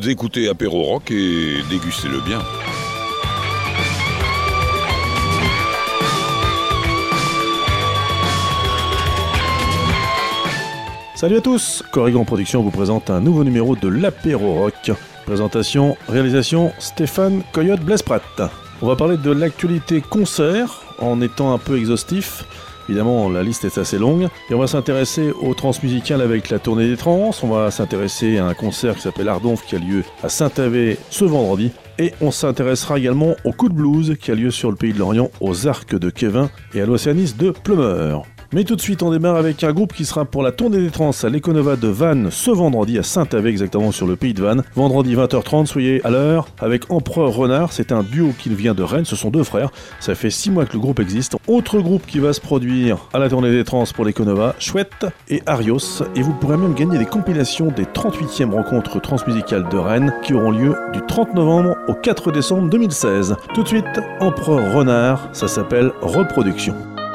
Vous écoutez Apéro Rock et dégustez-le bien. Salut à tous, Corrigan Productions vous présente un nouveau numéro de l'Apéro Rock. Présentation, réalisation, Stéphane Coyote Blesprat. On va parler de l'actualité concert, en étant un peu exhaustif. Évidemment, la liste est assez longue. Et on va s'intéresser aux transmusicales avec la tournée des trans. On va s'intéresser à un concert qui s'appelle Ardonf qui a lieu à Saint-Avé ce vendredi. Et on s'intéressera également au Coup de Blues qui a lieu sur le Pays de l'Orient, aux Arcs de Kévin et à l'Océanis de Pleumeur. Mais tout de suite, on démarre avec un groupe qui sera pour la tournée des trans à l'Econova de Vannes ce vendredi à Saint-Avé, exactement sur le Pays de Vannes. Vendredi 20h30, soyez à l'heure avec Empereur Renard. C'est un duo qui vient de Rennes, ce sont deux frères. Ça fait 6 mois que le groupe existe. Autre groupe qui va se produire à la tournée des trans pour l'Econova, Chouette et Arios. Et vous pourrez même gagner des compilations des 38e rencontres transmusicales de Rennes qui auront lieu du 30 novembre au 4 décembre 2016. Tout de suite, Empereur Renard, ça s'appelle Reproduction.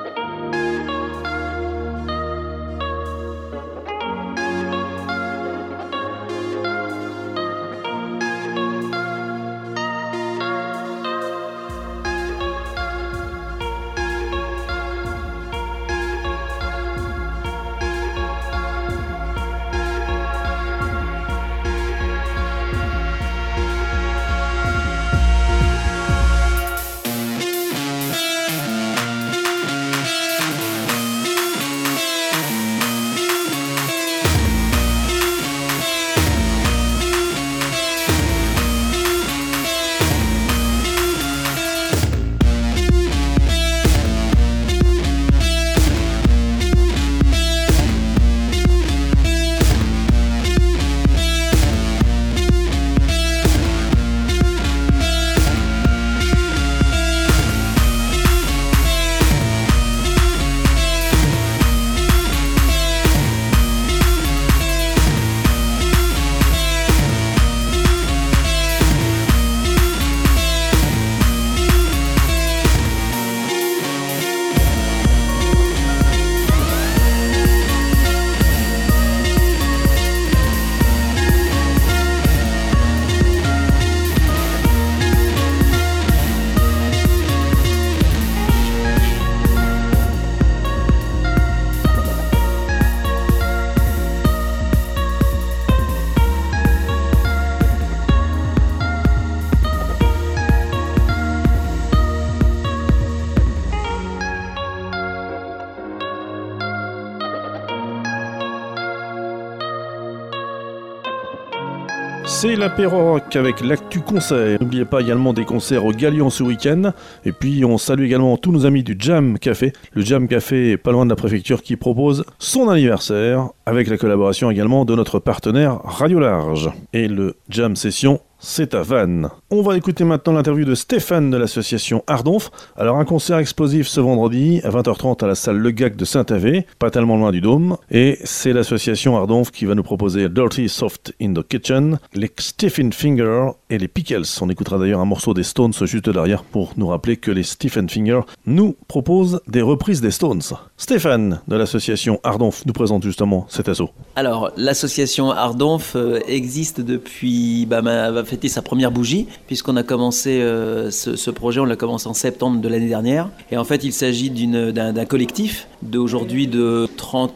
C'est l'Apéro Rock avec l'actu concert. N'oubliez pas également des concerts au Galion ce week-end. Et puis on salue également tous nos amis du Jam Café. Le Jam Café est pas loin de la préfecture qui propose son anniversaire avec la collaboration également de notre partenaire Radio Large. Et le Jam Session, c'est à Vannes. On va écouter maintenant l'interview de Stéphane de l'association Ardonf. Alors un concert explosif ce vendredi à 20h30 à la salle Le Gac de Saint-Avé, pas tellement loin du Dôme. Et c'est l'association Ardonf qui va nous proposer Dirty Soft in the Kitchen, les Stephen Finger et les Pickles. On écoutera d'ailleurs un morceau des Stones juste derrière pour nous rappeler que les Stephen Finger nous proposent des reprises des Stones. Stéphane de l'association Ardonf nous présente justement cet assaut. Alors l'association Ardonf existe depuis va fêter sa première bougie, puisqu'on a commencé ce projet, on l'a commencé en septembre de l'année dernière. Et en fait, il s'agit d'un collectif d'aujourd'hui de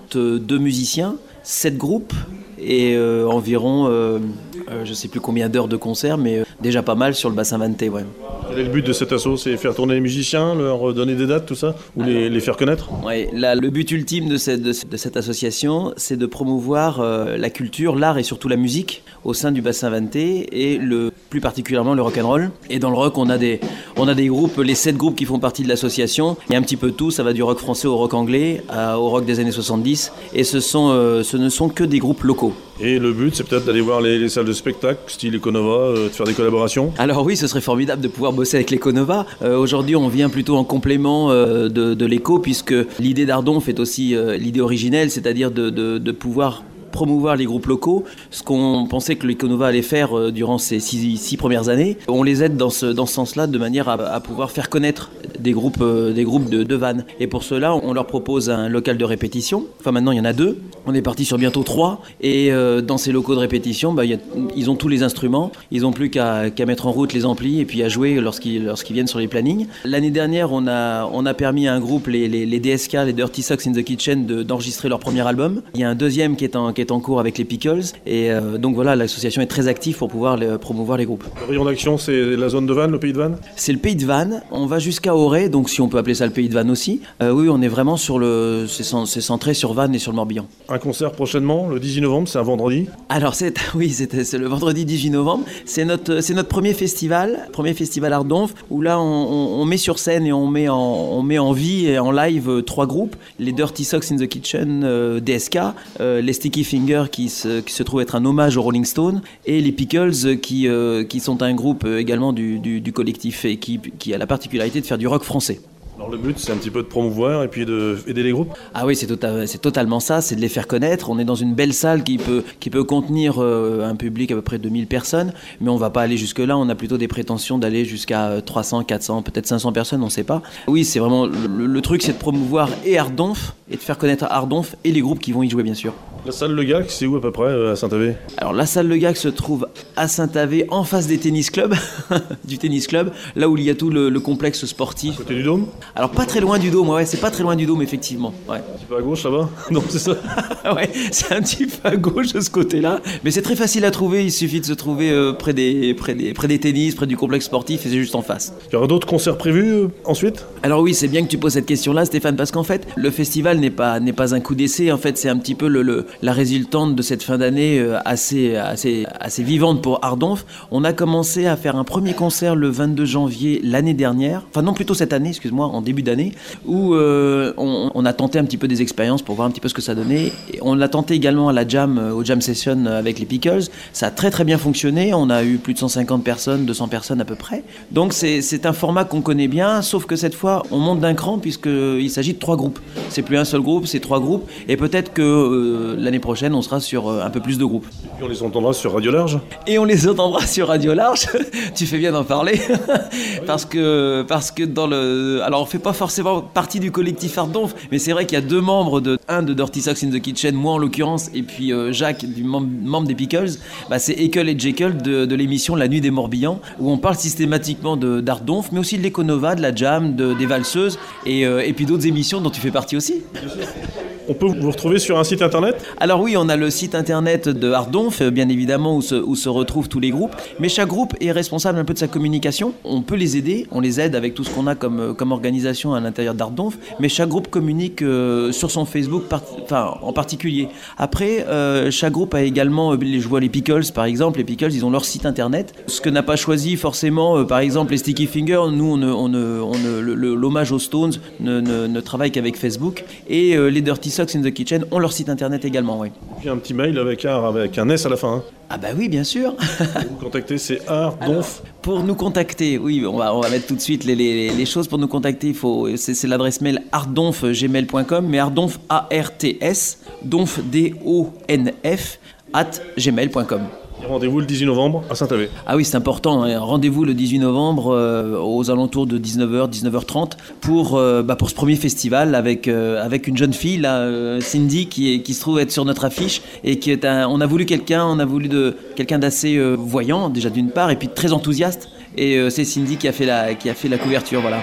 32 musiciens, 7 groupes et environ, je ne sais plus combien d'heures de concert, mais déjà pas mal sur le bassin vannetais. Ouais. Quel est le but de cet assaut ? C'est faire tourner les musiciens, leur donner des dates, tout ça ? Ou les faire connaître ? Ouais, le but ultime de cette association, c'est de promouvoir la culture, l'art et surtout la musique au sein du bassin vannetais et plus particulièrement le rock'n'roll. Et dans le rock, on a des groupes, les 7 groupes qui font partie de l'association. Il y a un petit peu de tout, ça va du rock français au rock anglais, au rock des années 70. Et ce ne sont que des groupes locaux. Et le but, c'est peut-être d'aller voir les salles de spectacle, style Econova, de faire des collaborations ? Alors oui, ce serait formidable de pouvoir bosser avec l'Econova. Aujourd'hui, on vient plutôt en complément de l'Eco, puisque l'idée d'Ardonf est aussi l'idée originelle, c'est-à-dire de pouvoir promouvoir les groupes locaux, ce qu'on pensait que l'Econova allait faire durant ces six premières années. On les aide dans ce sens-là de manière à pouvoir faire connaître des groupes de vannes. Et pour cela, on leur propose un local de répétition. Enfin, maintenant, il y en a 2. On est parti sur bientôt 3. Et dans ces locaux de répétition, ils ont tous les instruments. Ils n'ont plus qu'à mettre en route les amplis et puis à jouer lorsqu'ils viennent sur les plannings. L'année dernière, on a permis à un groupe, les DSK, les Dirty Socks in the Kitchen, d'enregistrer leur premier album. Il y a un deuxième qui est en cours avec les Pickles. Et donc voilà, l'association est très active pour pouvoir promouvoir les groupes. Le rayon d'action, c'est la zone de Vannes, le pays de Vannes ? C'est le pays de Vannes. On va jusqu'à Auray, donc si on peut appeler ça le pays de Vannes aussi. Oui, on est vraiment c'est centré sur Vannes et sur le Morbihan. Un concert prochainement, le 18 novembre, c'est un vendredi ? Alors c'est le vendredi 18 novembre. C'est notre premier festival Ardonf, où là on met sur scène et on met en vie et en live 3 groupes. Les Dirty Socks in the Kitchen, DSK, les Sticky Fingers qui se trouve être un hommage aux Rolling Stones, et les Pickles qui sont un groupe également du collectif et qui a la particularité de faire du rock français. Alors le but, c'est un petit peu de promouvoir et puis d'aider les groupes ? Ah oui, c'est totalement ça, c'est de les faire connaître. On est dans une belle salle qui peut contenir un public à peu près de 2000 personnes, mais on va pas aller jusque-là, on a plutôt des prétentions d'aller jusqu'à 300, 400, peut-être 500 personnes, on ne sait pas. Oui, c'est vraiment, le truc, c'est de promouvoir et Ardonf, et de faire connaître Ardonf et les groupes qui vont y jouer, bien sûr. La salle Le Gac, c'est où à peu près à Saint-Avé ? Alors la salle Le Gac se trouve à Saint-Avé, en face des tennis clubs, du tennis club, là où il y a tout le complexe sportif. Côté du Dôme ? Alors pas très loin du Dôme, ouais, c'est pas très loin du Dôme effectivement. Ouais. Un petit peu à gauche là-bas ? Non, c'est ça ? Ouais, c'est un petit peu à gauche de ce côté-là, mais c'est très facile à trouver, il suffit de se trouver près des tennis, près du complexe sportif, et c'est juste en face. Il y aura d'autres concerts prévus ensuite ? Alors oui, c'est bien que tu poses cette question-là, Stéphane, parce qu'en fait, le festival n'est pas un coup d'essai, en fait, c'est un petit peu la résultante de cette fin d'année assez vivante pour Ardonf. On a commencé à faire un premier concert le 22 janvier l'année dernière, enfin non, plutôt cette année, excuse-moi, en début d'année, où on a tenté un petit peu des expériences pour voir un petit peu ce que ça donnait. Et on l'a tenté également à la jam, au jam session avec les Pickles. Ça a très très bien fonctionné, on a eu plus de 150 personnes, 200 personnes à peu près. Donc c'est un format qu'on connaît bien, sauf que cette fois, on monte d'un cran puisqu'il s'agit de 3 groupes. C'est plus un seul groupe, c'est 3 groupes, et peut-être que l'année prochaine, on sera sur un peu plus de groupes. Et on les entendra sur Radio Large ? Et on les entendra sur Radio Large. Tu fais bien d'en parler. parce que alors on fait pas forcément partie du collectif Ardonf, mais c'est vrai qu'il y a 2 membres de Dirty Socks in the Kitchen, moi en l'occurrence, et puis Jacques, membre des Pickles. C'est Ekel et Jekyll de l'émission La Nuit des Morbihan, où on parle systématiquement d'Ardonf, mais aussi de l'Econova, de la jam, des valseuses, et puis d'autres émissions dont tu fais partie aussi. On peut vous retrouver sur un site internet ? Alors oui, on a le site internet de Ardonf, bien évidemment, où se retrouvent tous les groupes. Mais chaque groupe est responsable un peu de sa communication. On peut les aider, on les aide avec tout ce qu'on a comme organisation à l'intérieur d'Ardonf. Mais chaque groupe communique sur son Facebook, en particulier. Après, chaque groupe a également, je vois les Pickles par exemple. Les Pickles, ils ont leur site internet. Ce que n'a pas choisi forcément, par exemple, les Sticky Fingers. Nous, l'hommage aux Stones ne travaille qu'avec Facebook. Et les Dirty Socks in the Kitchen ont leur site internet également, oui. Et puis un petit mail avec un S à la fin. Hein. Ah bah oui, bien sûr. Pour vous contacter, c'est Ardonf. Pour nous contacter, oui, on va mettre tout de suite les choses. Pour nous contacter, c'est l'adresse mail ardonf@gmail.com, mais Ardonf ARTS, donf DONF @gmail.com. Rendez-vous le 18 novembre à Saint-Avé. Ah oui, c'est important. Hein. Rendez-vous le 18 novembre aux alentours de 19h, 19h30 pour ce premier festival avec une jeune fille, là, Cindy, qui se trouve être sur notre affiche et on a voulu quelqu'un d'assez voyant, déjà d'une part, et puis très enthousiaste. Et c'est Cindy qui a fait la couverture, voilà.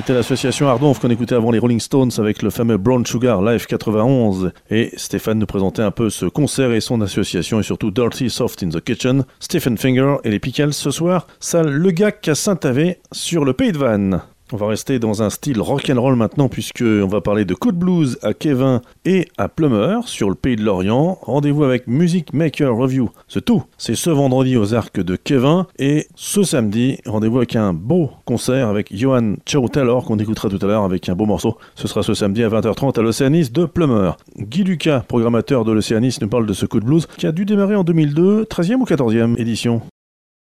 C'était l'association Ardonf qu'on écoutait avant les Rolling Stones avec le fameux Brown Sugar Live 91. Et Stéphane nous présentait un peu ce concert et son association et surtout Dirty Soft in the Kitchen, Stephen Finger et les Pickles ce soir, salle Le Gac à Saint-Avé sur le Pays de Vannes. On va rester dans un style rock'n'roll maintenant puisqu'on va parler de coup de blues à Kevin et à Plumeur sur le Pays de Lorient. Rendez-vous avec Music Maker Review. C'est tout. C'est ce vendredi aux Arcs de Kevin et ce samedi, rendez-vous avec un beau concert avec Johan Chow Taylor qu'on écoutera tout à l'heure avec un beau morceau. Ce sera ce samedi à 20h30 à l'Océanis de Plumeur. Guy Lucas, programmateur de l'Océanis, nous parle de ce coup de blues qui a dû démarrer en 2002, 13e ou 14e édition.